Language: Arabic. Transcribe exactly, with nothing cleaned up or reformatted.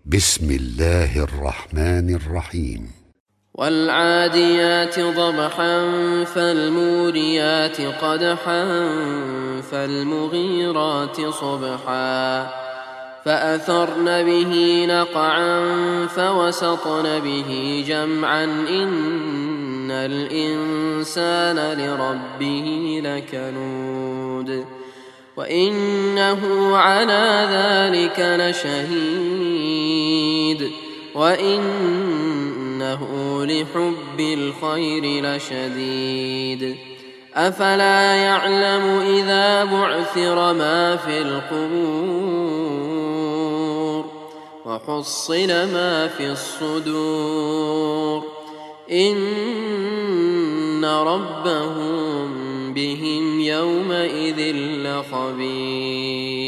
بسم الله الرحمن الرحيم. والعاديات ضبحا فالموريات قدحا فالمغيرات صبحا فأثرن به نقعا فوسطن به جمعا إن الإنسان لربه لكنود وإنه على ذلك لشهيد وإنه لحب الخير لشديد أفلا يعلم إذا بعثر ما في القبور وحصل ما في الصدور إن ربهم بهم يومئذ لخبير.